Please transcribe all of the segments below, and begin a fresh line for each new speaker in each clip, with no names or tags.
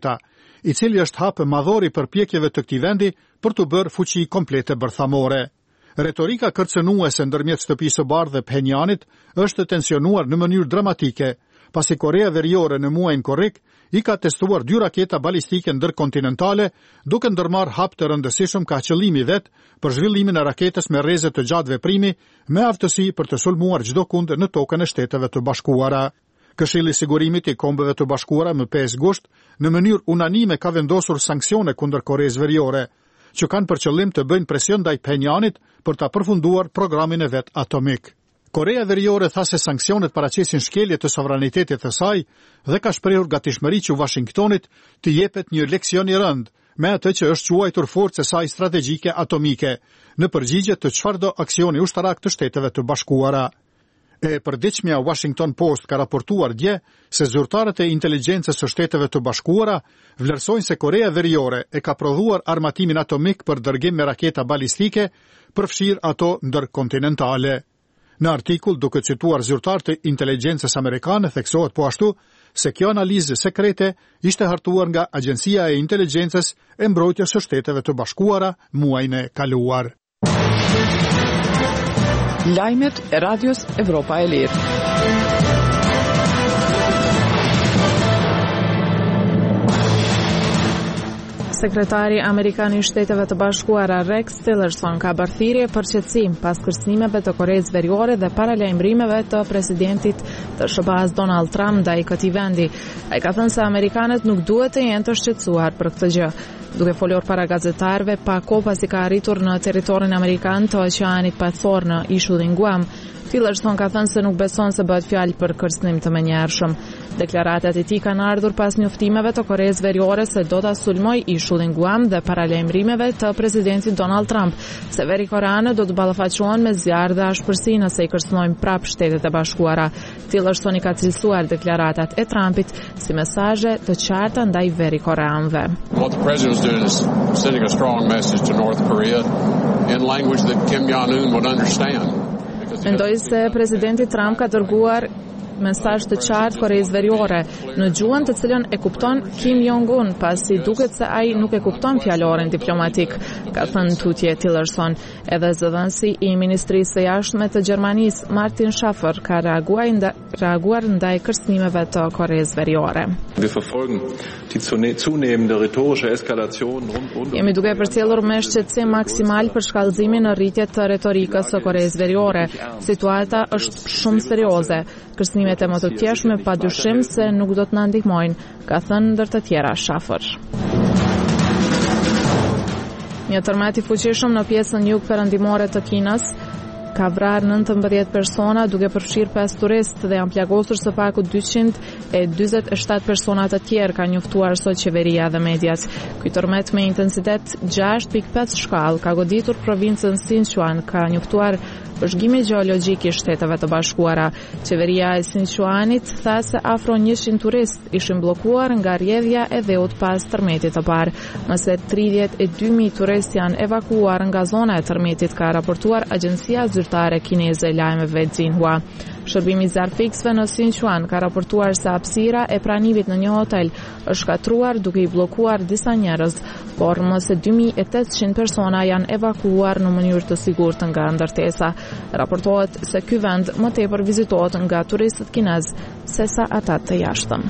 raketa, i cili është hap madhor i përpjekjeve të këtij vendi për të bërë fuqi komplete bërthamore. Retorika kërcënuese ndërmjet shtëpisë së bardhë dhe Phenjanit është tensionuar në mënyrë dramatike, pasi Korea Veriore në muajin korrik i ka testuar 2 raketa balistike ndërkontinentale, duke ndërmarrë hap të rëndësishëm ka qëllimi vet për zhvillimin e raketës me rreze të gjatë veprimi, me aftësi për të sulmuar çdo kund në tokën e Shteteve të Bashkuara. Këshilli i Sigurimit i Kombeve të Bashkuara më 5 gusht në mënyrë unanime ka vendosur sanksione kundër Koreas Veriore, që kanë për qëllim të bëjnë presion ndaj Phenjanit për ta përfunduar programin e vet atomik. Korea Veriore tha se sanksionet paraqesin shkelje të sovranitetit të saj dhe ka shprehur gatishmëri që Washingtonit të jepet një leksion i rënd me atë që është quajtur forcë e saj strategjike atomike në përgjigje të çfarëdo aksioni ushtarak të Shteteve të Bashkuara. E përditshmja Washington Post ka raportuar dje se zyrtarët e inteligjencës së Shteteve të Bashkuara vlerësojnë se Korea Veriore e ka prodhuar armatimin atomik për dërgim me raketa balistike, përfshirë ato ndërkontinentale. Në artikull, duke cituar zyrtar të inteligjencës amerikane, theksohet po ashtu se kjo analizë sekrete ishte hartuar nga Agjencia e Inteligjencës e Mbrojtjes së Shteteve të Bashkuara muajin e kaluar.
Lajmet e Radios Evropa e Lirë. Sekretari Amerikan I Shteteve të Bashkuara Rex Tillerson ka bërë thirrje për qetësim pas kërcënimeve të Koreas Veriore dhe paralajmërimeve të presidentit të SBA-s Donald Trump ndaj këtij vendi. Ai ka thënë se amerikanët nuk duhet të jenë të shqetësuar për këtë gjë. Duke folur para gazetarëve pa kohë pasi ka arritur në territorin amerikan të Oqeanit Pacor në ishullin Guam, Tillerson ka thënë se nuk beson se bëhet fjalë për kërcënim të menjëhershëm. Deklaratat e tij kanë ardhur pas njoftimeve të Koreas Veriore se do ta sulmojë ishullin Guam dhe paralajmërimeve të presidentit Donald Trump, se verikoreanët do të ballafaqohen me zjarr dhe ashpërsi nëse I kërcënojnë prapë Shtetet e Bashkuara. Tillerson I ka cilësuar deklaratat e Trumpit si mesazhe të qarta ndaj verikoreanëve.
What the president is doing is sending a strong message to North Korea in language that Kim Jong-un would understand.
Mendoj se presidenti Trump ka dërguar mesazh të qartë Koreas Veriore në gjuhën të cilën e kupton Kim Jong-un, pasi duket se ai nuk e kupton fjalorin diplomatik, ka thënë tutje Tillerson. Edhe zëdhënësi I Ministrisë së Jashtme të Gjermanisë, Martin Schaffer, ka reaguar ndaj kërcënimeve të Koreas Veriore. Jemi duke përcjellur me shqetësim maksimal për shkallëzimin në rritje të retorikës së Koreas Veriore. Situata është shumë serioze. Kërcënimet e mëtotjeshme padyshim se nuk do të na ndihmojnë, ka thënë ndër të tjera Schaffer. Një tërmet I fuqishëm në pjesën jugperëndimore të Kinës ka vrarë 19 persona, duke përfshirë 5 turistë dhe janë plagosur së paku 247 persona të tjerë, ka njoftuar sot qeveria dhe mediat. Ky tërmet me intensitet 6.5 shkallë ka goditur provincën Sichuan, ka njoftuar Bashkimi Gjeologjik I Shteteve të Bashkuara. Qeveria e Sichuanit tha se afro 100 turistë ishin bllokuar nga rrjedhja e dheut pas tërmetit të parë. Më se 32.000 turistë janë evakuuar nga zona e tërmetit, ka raportuar Agjencia Zyrtare Kineze e Lajmeve Xinhua. Shërbimi zjarfiksve në Sichuan ka raportuar se hapësira e pranimit në një hotel është shkatruar duke I bllokuar disa njerëz, por më se 2800 persona janë evakuuar në mënyrë të sigurt nga ndërtesa. Raportohet se ky vend më tepër vizitohet nga turistët kinezë sesa ata të jashtëm.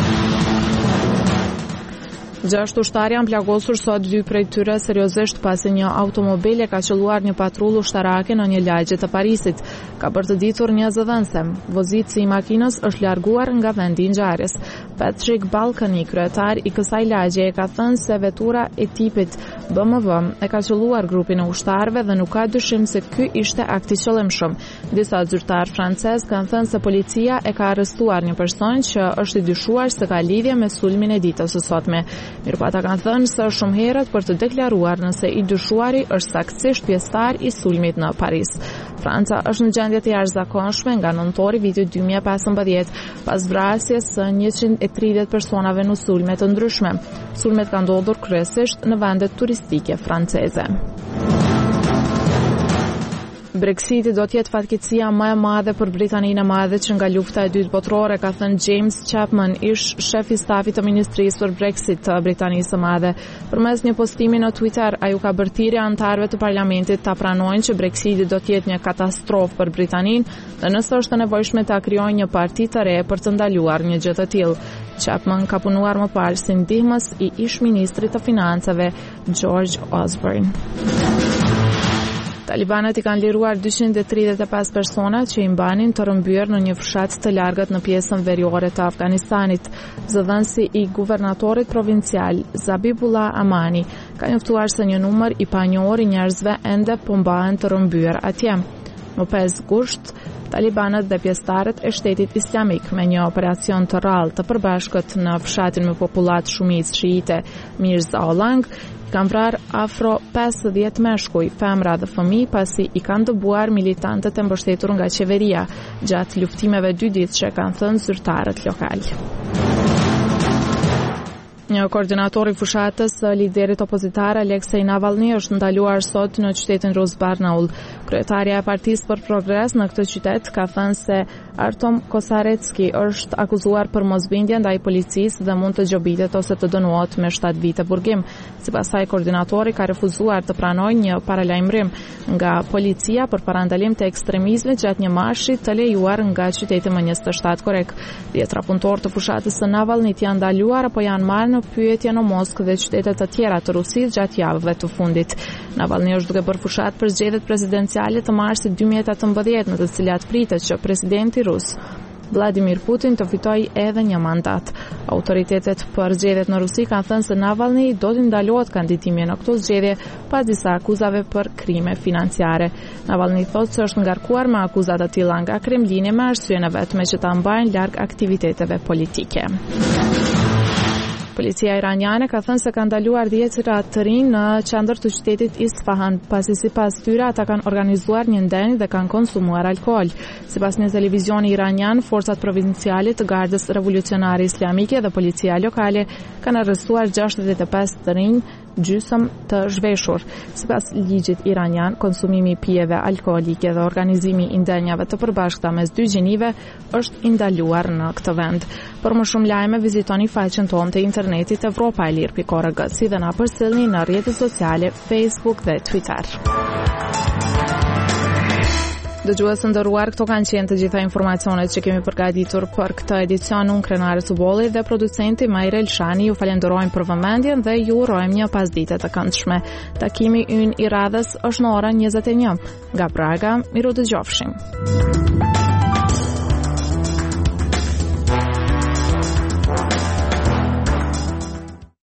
6 ushtarë janë plagosur sot, 2 prej tyre seriozisht pasi një automobil e ka qelluar një patrullë ushtarake në një lagje të Parisit, ka bërë të ditur një zëdhënëse. Vozitësi I makinës është larguar nga vendi I ngjarjes. Patrick Balkani, kryetar I kësaj lagje, ka thënë se vetura e tipit BMW e ka qelluar grupin e ushtarëve dhe nuk ka dyshim se ky ishte akti qëllimshëm. Disa zyrtarë francezë kanë thënë se policia e ka arrestuar një person që është I dyshuar se ka lidhje me sulmin e ditës së sotme. Mirëpata kanë thënë se është shumë herët për të deklaruar nëse I dyshuari është saktësisht pjesëtar I sulmit në Paris. Franca është në gjendje të jashtëzakonshme nga nëntori vitit 2015 pas vrasjes së 130 personave në sulme të ndryshme. Sulmet kanë ndodhur kryesisht në vendet turistike franceze. Brexiti do të jetë fatkeqësia më e madhe për Britaninë e Madhe që nga lufta e dytë botërore, ka thënë James Chapman, ish shef i stafit të Ministrisë për Brexit të Britanisë së Madhe. Përmes një postimi në Twitter, ai u ka bërtirë anëtarëve të parlamentit ta pranojnë që Brexiti do të jetë një katastrofë për Britaninë dhe nëse është e nevojshme ta krijojë një parti të re për të ndaluar një gjë të tillë. Chapman ka punuar më parë si ndihmës i ish-ministrit të financave George Osborne. Talibanët i kanë liruar 235 persona që i mbanin të rëmbyer në një fshat të largët në pjesën veriore të Afganistanit. Zëdhënësi i guvernatorit provincial Zabibullah Amani ka njoftuar se një numër i panjohur i njerëzve ende po mbahen të rëmbyer atje. Më 5 gusht, Talibanët dhe pjesëtarët e shtetit islamik me një operacion të rrallë të përbashkët në fshatin me popullat shumicë shiite Mirza Olang kanë vrarë afro 50 meshkuj, femra dhe fëmijë pasi i kanë dëbuar militantët e mbështetur nga qeveria gjatë luftimeve 2 ditëshe, kanë thënë zyrtarët lokal. Një koordinator i fushatës liderit opozitar Aleksej Navalny është ndaluar sot në qytetin Rus Barnaul. Kryetarja e Partisë për Progres në këtë qytet ka thënë se Artom Kosaretski është akuzuar për mosbindje ndaj policisë dhe mund të gjobitet ose të dënohet me 7 vite burgim. Sipas saj, koordinatori ka refuzuar të pranojë një paralajmërim nga policia për parandalim të ekstremizmit gjatë një marshi të lejuar nga qyteti më 27 korek. 10 punëtorë të fushatës së Navalnyt janë ndaluar apo janë marrë në pyetje në Moskë dhe qytete të tjera të Rusisë gjatë javëve të fundit. Navalny është duke bërë fushat për zgjedhjet presidenciale të marsit 2018, në të cilat pritet që presidenti rus Vladimir Putin të fitojë edhe një mandat. Autoritetet për zgjedhjet në Rusi kanë thënë se Navalny do të ndalohet kandidimi në këto zgjedhje pas disa akuzave për krime financiare. Navalny thotë se është ngarkuar me akuza të tilla nga Kremlini me arsyeën e vetme që ta mbajnë larg aktiviteteve politike. Policia iraniane ka thënë se ka ndaluar 10 rat të rinj në qendër të qytetit Isfahan, pasi sipas tyre ata kanë organizuar një ndenjë dhe kanë konsumuar alkool. Sipas një televizioni iranian, forcat provinciale të Gardës Revolucionare Islamike dhe policia lokale kanë arrestuar 65 të rinj, gjysmë të zhveshur. Sipas ligjit iranian, konsumimi i pijeve alkoolike dhe organizimi i ndenjave të përbashkëta mes dy gjinive është i ndaluar në këtë vend. Për më shumë lajme, vizitoni faqen tonë të internetit evropailir.org, si dhe na përsëllni në rrjetet sociale Facebook dhe Twitter. Dëgjues të nderuar, këto kanë qenë të gjitha informacionet që kemi përgatitur për këtë edicion. Unë Krenare Cubolli dhe producenti Majra Elshani ju falenderojmë për vëmendjen dhe ju urojmë një pasdite të këndshme. Takimi ynë i radhës është në orën 21. Nga Praga, miru dëgjofshim.